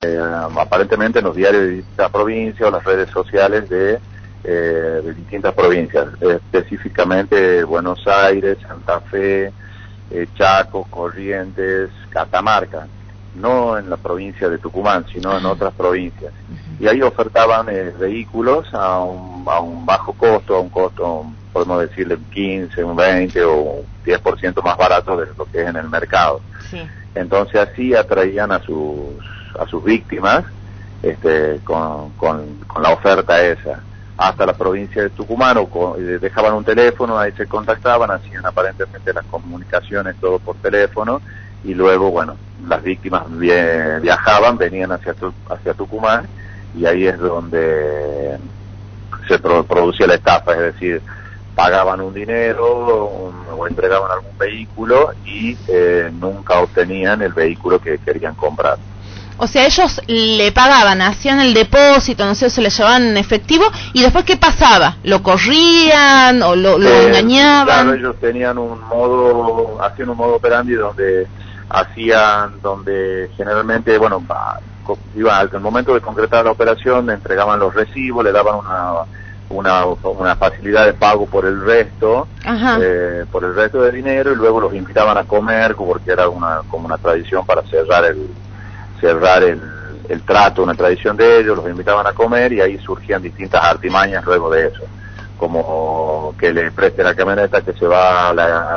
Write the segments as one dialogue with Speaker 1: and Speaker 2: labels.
Speaker 1: aparentemente en los diarios de distintas provincias o las redes sociales de distintas provincias, específicamente Buenos Aires, Santa Fe, Chaco, Corrientes, Catamarca, no en la provincia de Tucumán, sino en otras provincias. Y ahí ofertaban vehículos a un bajo costo, a un costo, podemos decirle, un 15, un 20 o un 10% más barato de lo que es en el mercado.
Speaker 2: Sí.
Speaker 1: Entonces así atraían a sus víctimas con la oferta esa hasta la provincia de Tucumán, dejaban un teléfono, ahí se contactaban, hacían aparentemente las comunicaciones todo por teléfono, y luego, bueno, las víctimas viajaban, venían hacia Tucumán, y ahí es donde se producía la estafa, es decir, pagaban un dinero o entregaban algún vehículo y nunca obtenían el vehículo que querían comprar.
Speaker 2: O sea, ellos le pagaban, hacían el depósito, no sé, se le llevaban en efectivo, y después, ¿qué pasaba? ¿Lo corrían o lo engañaban?
Speaker 1: Claro, ellos tenían hacían un modo operandi donde generalmente, bueno, al momento de concretar la operación, le entregaban los recibos, le daban una facilidad de pago por el resto, de dinero, y luego los invitaban a comer, porque era como una tradición para cerrar el trato, una tradición de ellos, los invitaban a comer, y ahí surgían distintas artimañas luego de eso, como que le preste la camioneta que se va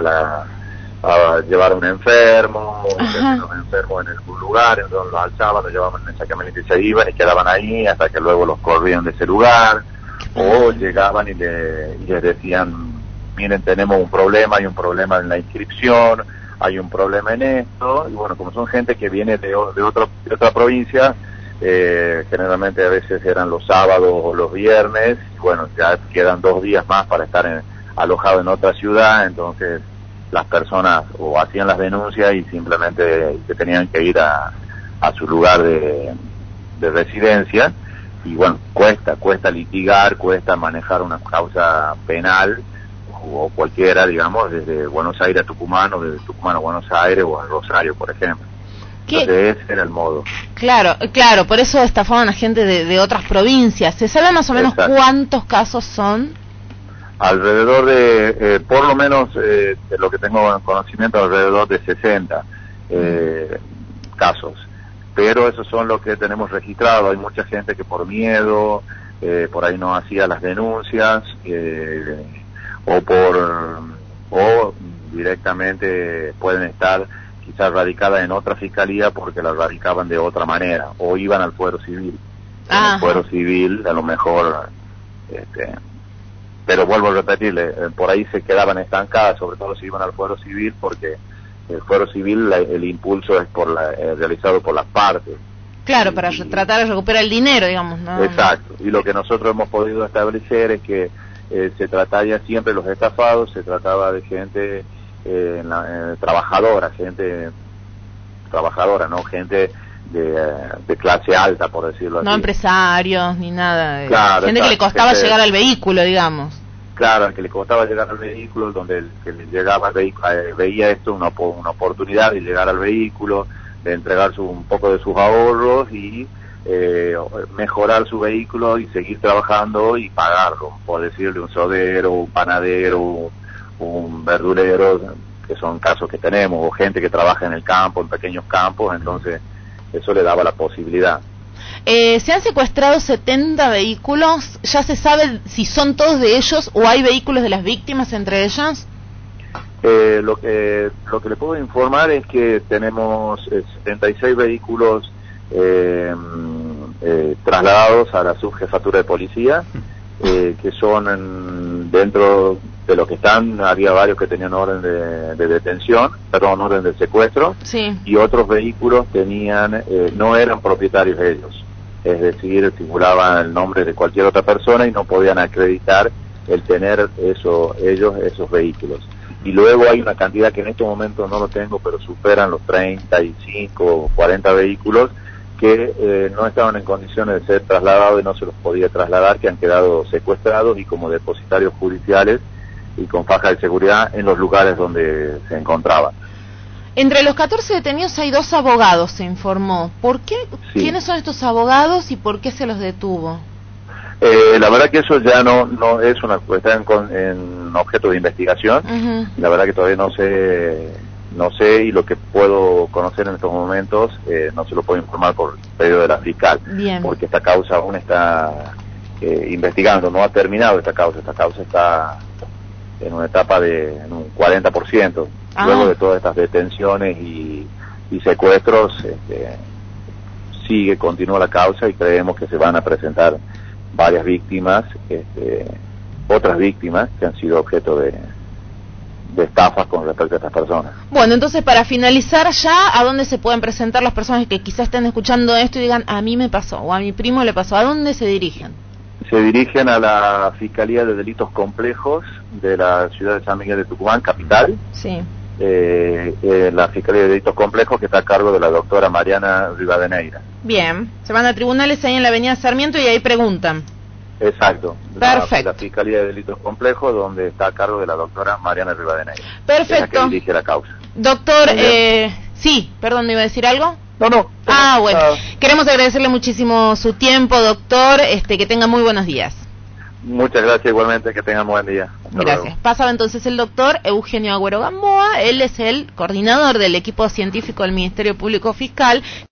Speaker 1: a llevar a un enfermo, o los enfermos en algún lugar, entonces los alzaban, los llevaban en esa camioneta y se iban y quedaban ahí hasta que luego los corrían de ese lugar, o llegaban y les decían, miren, tenemos un problema, hay un problema en la inscripción, hay un problema en esto, y bueno, como son gente que viene de otra provincia, generalmente a veces eran los sábados o los viernes, y bueno, ya quedan 2 días más para estar alojados en otra ciudad, entonces las personas o hacían las denuncias y simplemente se tenían que ir a su lugar de residencia, y bueno, cuesta litigar, cuesta manejar una causa penal, o cualquiera, digamos, desde Buenos Aires a Tucumán, o desde Tucumán a Buenos Aires o a Rosario, por ejemplo. Entonces ese era el modo.
Speaker 2: Claro, por eso estafaban a gente de otras provincias. ¿Se sabe más o menos cuántos casos son?
Speaker 1: Alrededor de, por lo menos, de lo que tengo conocimiento, alrededor de 60 casos. Pero esos son los que tenemos registrados. Hay mucha gente que por miedo, por ahí no hacía las denuncias, o directamente pueden estar quizás radicadas en otra fiscalía porque las radicaban de otra manera, o iban al fuero civil. En el fuero civil, a lo mejor, pero vuelvo a repetirle, por ahí se quedaban estancadas, sobre todo si iban al fuero civil, porque el fuero civil, el impulso es realizado por las partes.
Speaker 2: Claro, para tratar de recuperar el dinero, digamos, ¿no?
Speaker 1: Exacto, y lo que nosotros hemos podido establecer es que se trataría siempre, los estafados, se trataba de gente trabajadora, no gente de clase alta, por decirlo así.
Speaker 2: No empresarios ni nada.
Speaker 1: Claro,
Speaker 2: gente que le costaba llegar al vehículo, digamos.
Speaker 1: Claro, al que le costaba llegar al vehículo, donde el que le llegaba al vehículo, veía esto una oportunidad de llegar al vehículo, de entregar un poco de sus ahorros y mejorar su vehículo y seguir trabajando y pagarlo, por decirle, un sodero, un panadero, un verdulero, que son casos que tenemos, o gente que trabaja en el campo, en pequeños campos, entonces eso le daba la posibilidad.
Speaker 2: Se han secuestrado 70 vehículos. ¿Ya se sabe si son todos de ellos o hay vehículos de las víctimas entre ellos?
Speaker 1: Lo que le puedo informar es que tenemos 76 vehículos trasladados a la subjefatura de policía, que son dentro de lo que están, había varios que tenían orden de detención, orden de secuestro,
Speaker 2: sí.
Speaker 1: Y otros vehículos no eran propietarios ellos, es decir, figuraban el nombre de cualquier otra persona y no podían acreditar el tener esos vehículos. Y luego hay una cantidad que en este momento no lo tengo, pero superan los 35 o 40 vehículos que no estaban en condiciones de ser trasladados y no se los podía trasladar, que han quedado secuestrados y como depositarios judiciales y con faja de seguridad en los lugares donde se encontraban.
Speaker 2: Entre los 14 detenidos hay 2 abogados, se informó. ¿Por qué?
Speaker 1: Sí.
Speaker 2: ¿Quiénes son estos abogados y por qué se los detuvo?
Speaker 1: La verdad que eso ya no es una cuestión en objeto de investigación. La verdad que todavía no sé, y lo que puedo conocer en estos momentos no se lo puedo informar por pedido de la fiscal.
Speaker 2: Bien.
Speaker 1: Porque esta causa aún está investigando, no ha terminado esta causa está en una etapa en un 40%. Luego de todas estas detenciones y secuestros, continúa la causa y creemos que se van a presentar varias víctimas, otras víctimas que han sido objeto de estafas con respecto a estas personas.
Speaker 2: Bueno, entonces para finalizar ya, ¿a dónde se pueden presentar las personas que quizás estén escuchando esto y digan, a mí me pasó o a mi primo le pasó? ¿A dónde se dirigen?
Speaker 1: Se dirigen a la Fiscalía de Delitos Complejos de la ciudad de San Miguel de Tucumán, capital.
Speaker 2: Sí.
Speaker 1: La Fiscalía de Delitos Complejos, que está a cargo de la doctora Mariana Rivadeneira.
Speaker 2: Bien, se van a tribunales ahí en la avenida Sarmiento y ahí preguntan.
Speaker 1: Exacto.
Speaker 2: Perfecto.
Speaker 1: La Fiscalía de Delitos Complejos, donde está a cargo de la doctora Mariana Rivadeneira.
Speaker 2: Perfecto.
Speaker 1: Es la que dirige la causa.
Speaker 2: Doctor, sí, perdón, ¿me iba a decir algo?
Speaker 1: No.
Speaker 2: Bueno. Queremos agradecerle muchísimo su tiempo, doctor, que tenga muy buenos días.
Speaker 1: Muchas gracias, igualmente, que tengan buen día. Hasta
Speaker 2: Gracias.
Speaker 1: luego.
Speaker 2: Pasaba entonces el doctor Eugenio Agüero Gamboa, él es el coordinador del equipo científico del Ministerio Público Fiscal.